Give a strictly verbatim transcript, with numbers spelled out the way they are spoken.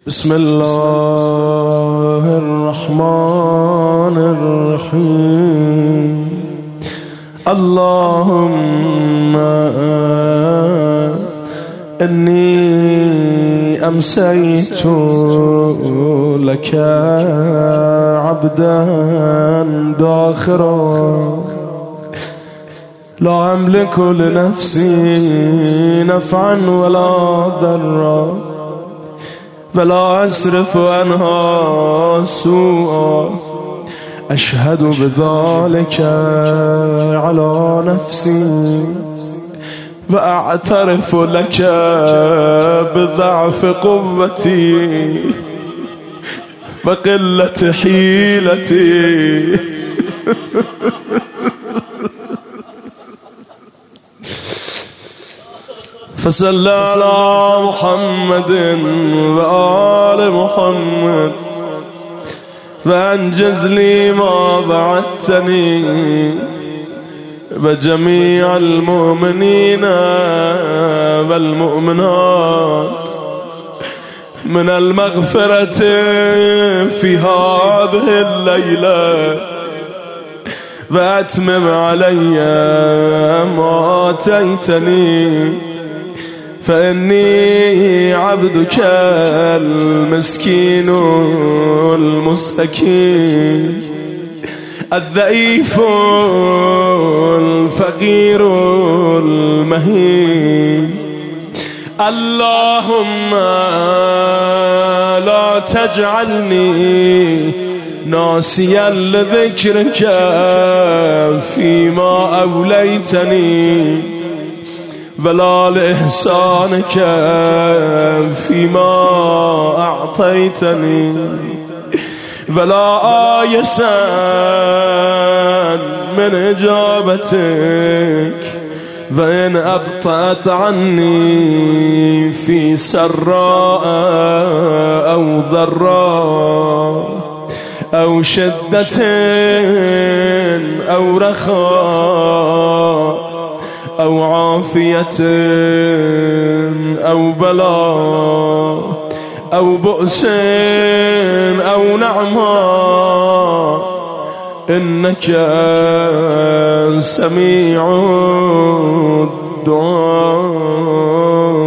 بسم الله الرحمن الرحيم. اللهم إني أمسيت لك عبدا داخرا لا أملك لنفسي نفعا ولا ضرا ولا أصرف عنها سوءا. أشهد بذلك على نفسي وأعترف لك بضعف قوتي وقلة حيلتي. فصل على محمد وآل محمد وأنجز لي ما بعدتني وجميع المؤمنين والمؤمنات من المغفرة في هذه الليلة، وأتمم علي ما آتيتني، فإني عبدك المسكين المستكين الضعيف الفقير المهين. اللهم لا تجعلني ناسيا لذكرك فيما أوليتني ولا لإحسانك فيما أعطيتني ولا آيسا من إجابتك، وإن أبطأت عني في سراء أو ضراء أو شدة أو رخاء أو عافية أو بلاء أو بؤس أو نعمة، إنك سميع الدعاء.